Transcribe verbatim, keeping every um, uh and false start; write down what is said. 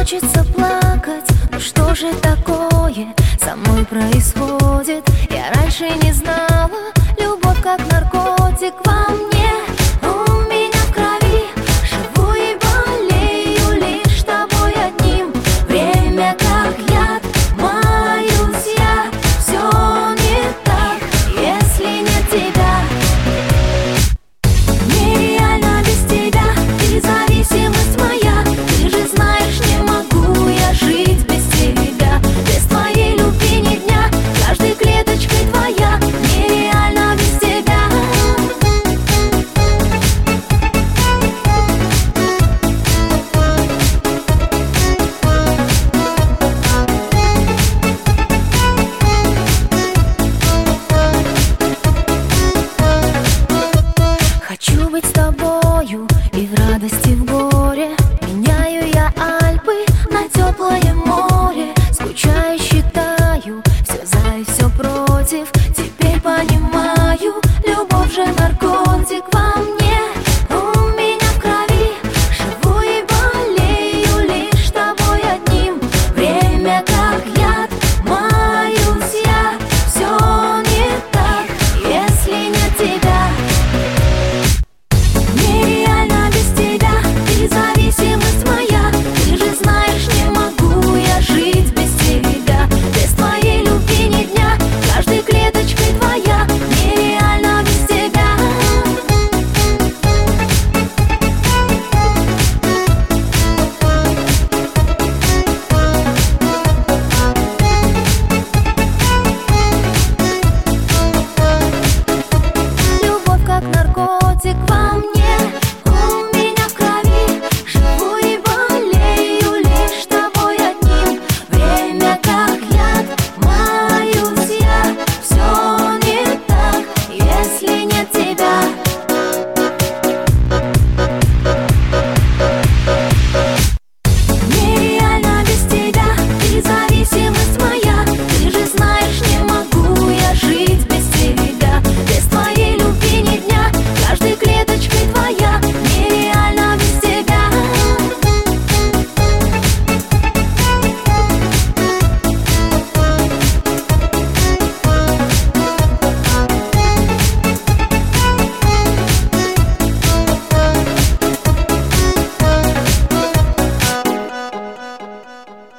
хочется плакать, но что же такое со мной происходит? Я раньше не знала, любовь как наркотик во мне, у меня в крови. Живу и болею лишь тобой одним. Время как яд, маюсь я, все не так, если нет тебя. Нереально без тебя, ты зависимость моя. Ты же знаешь, не могу я жить без тебя. Без твоей любви ни дня, каждой клеточкой твоя. Нереально без тебя. Хочу быть с тобою и в радости, в